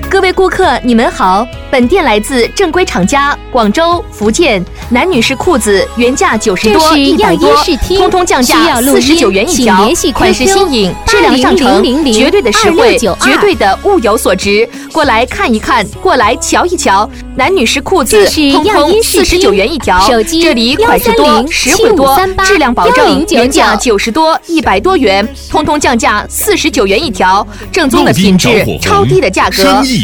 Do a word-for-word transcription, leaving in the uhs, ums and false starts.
各位顾客，你们好，本店来自正规厂家广州、福建，男女士裤子原价九十多、一百多，通通降价四十九元一条，款式新颖，质量上乘，绝对的实惠，绝对的物有所值。过来看一看，过来瞧一瞧，男女士裤子通通四十九元一条，这里款式多，实惠多，质量保证，原价九十多、一百多元，通通降价四十九元一条，正宗的品质，超低的价格。